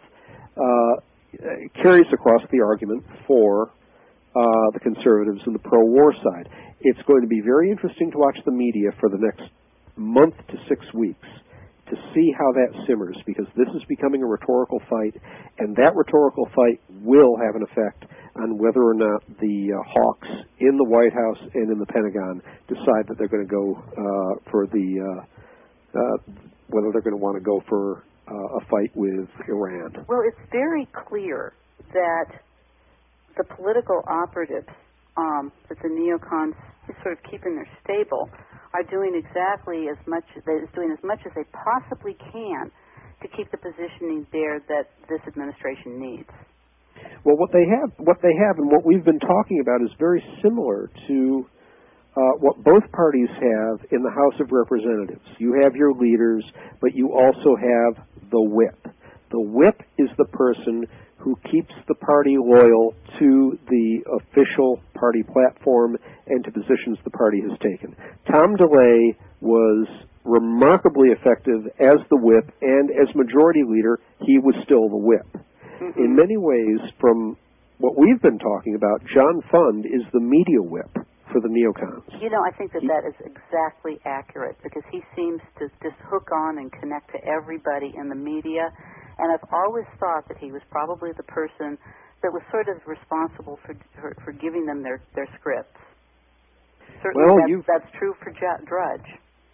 uh, carries across the argument for uh, the conservatives and the pro-war side. It's going to be very interesting to watch the media for the next month to six weeks to see how that simmers, because this is becoming a rhetorical fight, and that rhetorical fight will have an effect on whether or not the uh, hawks in the White House and in the Pentagon decide that they're going to go uh, for the, uh, uh, whether they're going to want to go for uh, a fight with Iran. Well, it's very clear that the political operatives um, that the neocons is sort of keeping their stable are doing exactly as much as doing as much as they possibly can to keep the positioning there that this administration needs. Well, what they have, what they have, and what we've been talking about is very similar to uh, what both parties have in the House of Representatives. You have your leaders, but you also have the whip. The whip is the person who keeps the party loyal to the official party platform and to positions the party has taken. Tom DeLay was remarkably effective as the whip, and as majority leader, he was still the whip. Mm-hmm. In many ways, from what we've been talking about, John Fund is the media whip for the neocons. You know, I think that he, that is exactly accurate, because he seems to just hook on and connect to everybody in the media. And I've always thought that he was probably the person that was sort of responsible for for, for giving them their, their scripts. Certainly well, that's, that's true for J- Drudge.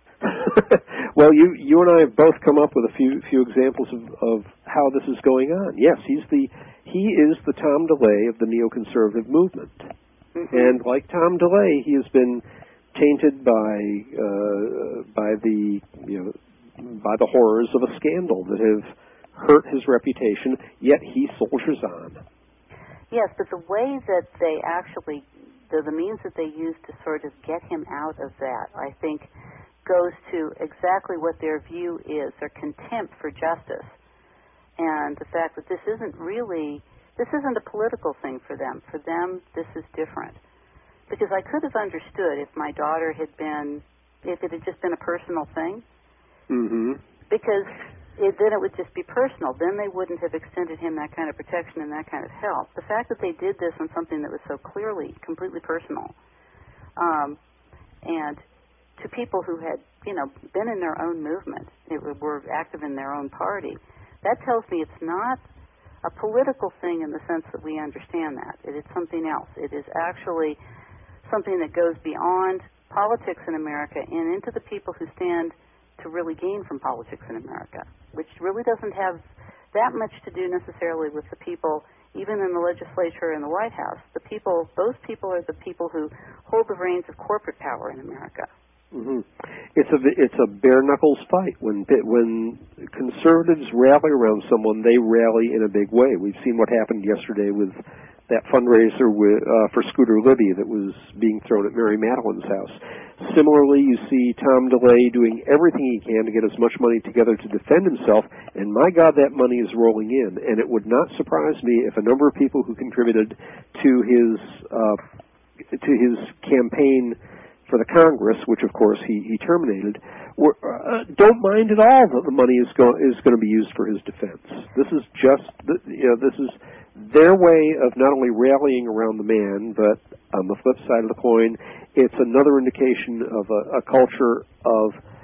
Well, you you and I have both come up with a few few examples of, of how this is going on. Yes, he's the he is the Tom DeLay of the neoconservative movement. Mm-hmm. And like Tom DeLay, he has been tainted by uh, by the you know by the horrors of a scandal that have hurt his reputation, yet he soldiers on. Yes, but the way that they actually the, the means that they use to sort of get him out of that, I think, goes to exactly what their view is, their contempt for justice, and the fact that this isn't really, this isn't a political thing for them. For them, this is different. Because I could have understood if my daughter had been, if it had just been a personal thing, mm-hmm. because it, then it would just be personal. Then they wouldn't have extended him that kind of protection and that kind of help. The fact that they did this on something that was so clearly, completely personal, um, and to people who had, you know, been in their own movement, it, were active in their own party, that tells me it's not a political thing in the sense that we understand that. It is something else. It is actually something that goes beyond politics in America and into the people who stand to really gain from politics in America, which really doesn't have that much to do necessarily with the people, even in the legislature and the White House. The people, those people are the people who hold the reins of corporate power in America. Mm-hmm. It's a it's a bare knuckles fight. When when conservatives rally around someone, they rally in a big way. We've seen what happened yesterday with that fundraiser with, uh, for Scooter Libby that was being thrown at Mary Madeline's house. Similarly, you see Tom DeLay doing everything he can to get as much money together to defend himself, and my God, that money is rolling in. And it would not surprise me if a number of people who contributed to his uh, to his campaign for the Congress, which of course he, he terminated, were, uh, don't mind at all that the money is going is going to be used for his defense. This is just, you know, this is their way of not only rallying around the man, but on the flip side of the coin, it's another indication of a, a culture of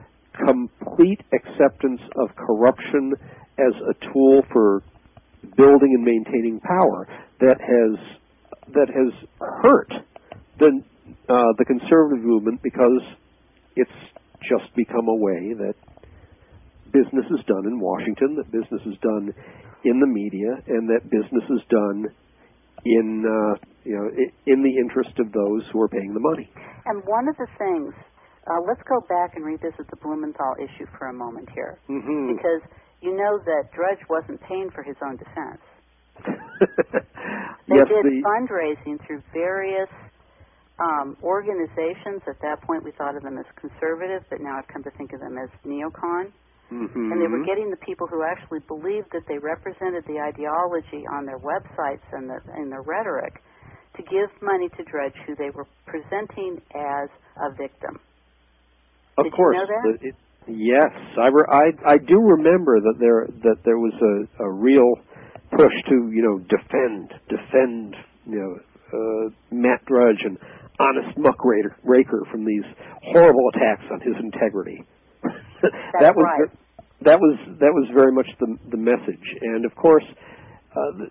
complete acceptance of corruption as a tool for building and maintaining power that has that has hurt the Uh, the conservative movement, because it's just become a way that business is done in Washington, that business is done in the media, and that business is done in uh, you know in the interest of those who are paying the money. And one of the things, uh, let's go back and revisit the Blumenthal issue for a moment here, mm-hmm. because you know that Drudge wasn't paying for his own defense. They yes, did the... fundraising through various Um, organizations. At that point we thought of them as conservative, but now I've come to think of them as neocon. Mm-hmm. And they were getting the people who actually believed that they represented the ideology on their websites and, the, and their rhetoric to give money to Drudge, who they were presenting as a victim. Of Did course. you know that? The, it, yes, I, re, I I do remember that there that there was a, a real push to you know defend defend you know uh, Matt Drudge and honest muckraker raker from these horrible attacks on his integrity. That's that was right. that was that was very much the the message, and of course, uh, the,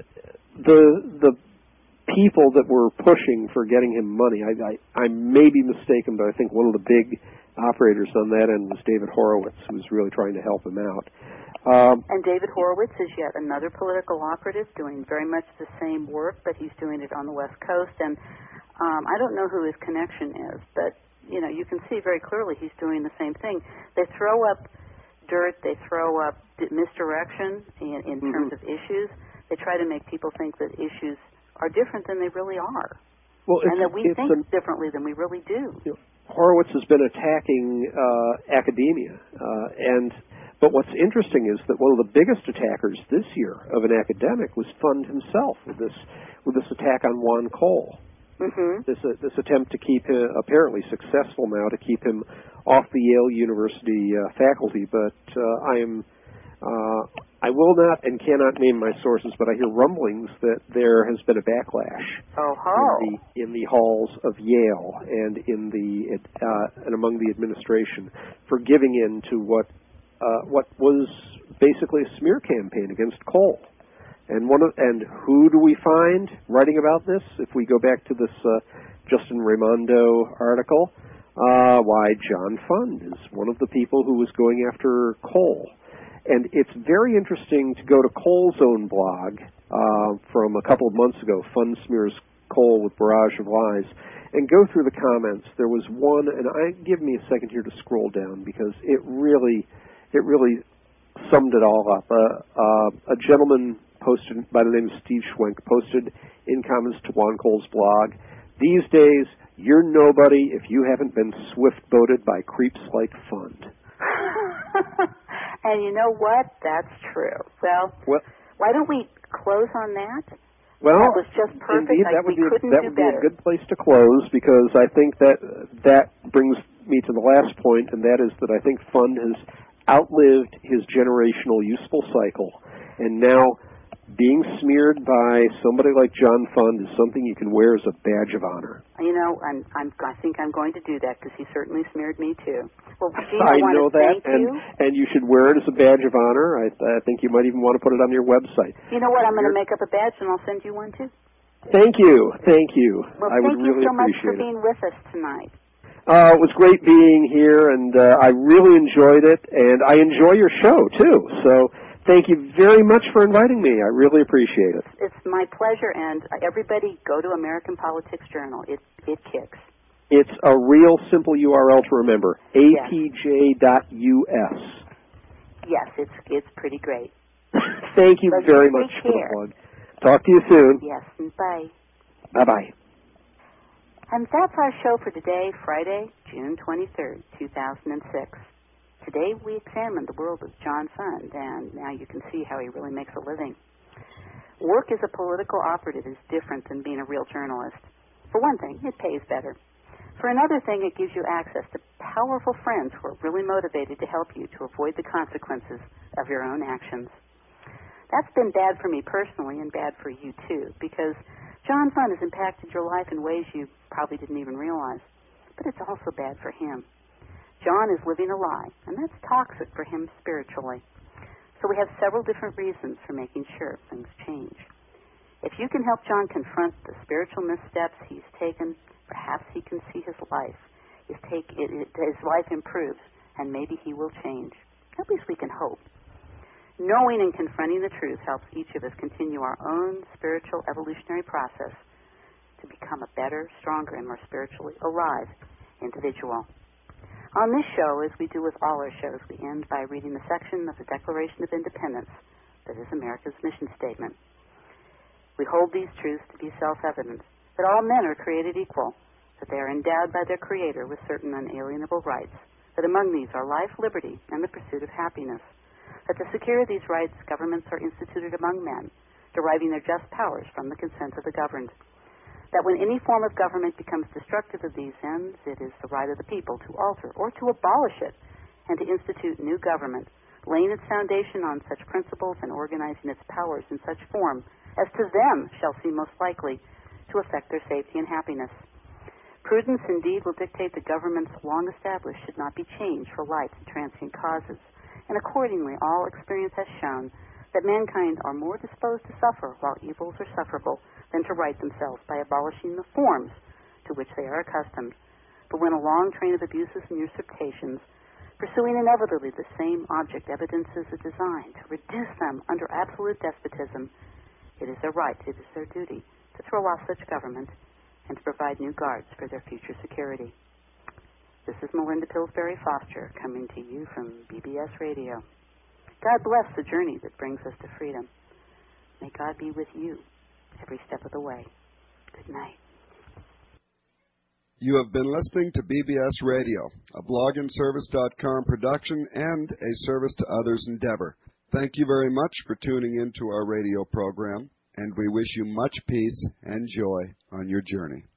the the people that were pushing for getting him money. I, I I may be mistaken, but I think one of the big operators on that end was David Horowitz, who was really trying to help him out. Um, and David Horowitz is yet another political operative doing very much the same work, but he's doing it on the West Coast. And um, I don't know who his connection is, but you know, you can see very clearly he's doing the same thing. They throw up dirt, they throw up misdirection in, in mm-hmm. terms of issues. They try to make people think that issues are different than they really are, well, and that we think an, differently than we really do. You know, Horowitz has been attacking uh, academia, uh, and but what's interesting is that one of the biggest attackers this year of an academic was Fund himself with this with this attack on Juan Cole. Mm-hmm. This uh, this attempt to keep him, apparently successful now, to keep him off the Yale University uh, faculty. But uh, I am uh, I will not and cannot name my sources, but I hear rumblings that there has been a backlash oh, in the in the halls of Yale and in the uh, and among the administration for giving in to what uh, what was basically a smear campaign against Cole. And one of, and who do we find writing about this? If we go back to this uh, Justin Raimondo article, uh, why John Fund is one of the people who was going after Cole. And it's very interesting to go to Cole's own blog uh, from a couple of months ago, Fund Smears Cole with Barrage of Lies, and go through the comments. There was one, and I give me a second here to scroll down because it really, it really summed it all up. Uh, uh, a gentleman posted by the name of Steve Schwenk posted in comments to Juan Cole's blog These days, you're nobody if you haven't been swift-boated by creeps like Fund. And you know what? That's true. Well, well, why don't we close on that? Well, that was just perfect. Indeed, like, that would, we be, couldn't that do would be better. a good place to close, because I think that that brings me to the last point, and that is that I think Fund has outlived his generational useful cycle, and now being smeared by somebody like John Fund is something you can wear as a badge of honor. You know, I'm, I'm, I think I'm going to do that, because he certainly smeared me, too. Well, Gene, I, I want know to that, thank and, you. and you should wear it as a badge of honor. I, I think you might even want to put it on your website. You know what? I'm going to make up a badge, and I'll send you one, too. Thank you. Thank you. Well, I thank would you really so much appreciate for being it. with us tonight. Uh, it was great being here, and uh, I really enjoyed it, and I enjoy your show, too. So thank you very much for inviting me. I really appreciate it. It's my pleasure, and everybody go to American Politics Journal. It, it kicks. It's a real simple U R L to remember, A P J dot U S. Yes, it's, it's pretty great. Thank you so very you much for care. the plug. Talk to you soon. Yes, and bye. Bye-bye. And that's our show for today, Friday, June twenty-third, two thousand six. Today we examined the world of John Fund, and now you can see how he really makes a living. Work as a political operative is different than being a real journalist. For one thing, it pays better. For another thing, it gives you access to powerful friends who are really motivated to help you to avoid the consequences of your own actions. That's been bad for me personally and bad for you too, because John Fund has impacted your life in ways you probably didn't even realize. But it's also bad for him. John is living a lie, and that's toxic for him spiritually. So we have several different reasons for making sure things change. If you can help John confront the spiritual missteps he's taken, perhaps he can see his life. His, take, it, it, his life improves, and maybe he will change. At least we can hope. Knowing and confronting the truth helps each of us continue our own spiritual evolutionary process to become a better, stronger, and more spiritually alive individual. On this show, as we do with all our shows, we end by reading the section of the Declaration of Independence that is America's mission statement. We hold these truths to be self-evident, that all men are created equal, that they are endowed by their Creator with certain unalienable rights, that among these are life, liberty, and the pursuit of happiness, that to secure these rights, governments are instituted among men, deriving their just powers from the consent of the governed, that when any form of government becomes destructive of these ends, it is the right of the people to alter or to abolish it, and to institute new government, laying its foundation on such principles and organizing its powers in such form as to them shall seem most likely to affect their safety and happiness. Prudence indeed will dictate that governments long established should not be changed for light and transient causes, and accordingly all experience has shown that mankind are more disposed to suffer while evils are sufferable than to right themselves by abolishing the forms to which they are accustomed. But when a long train of abuses and usurpations, pursuing inevitably the same object, evidences a design to reduce them under absolute despotism, it is their right, it is their duty, to throw off such government and to provide new guards for their future security. This is Melinda Pillsbury Foster coming to you from B B S Radio. God bless the journey that brings us to freedom. May God be with you every step of the way. Good night. You have been listening to B B S Radio, a blog and service dot com production and a service to others endeavor. Thank you very much for tuning in to our radio program, and we wish you much peace and joy on your journey.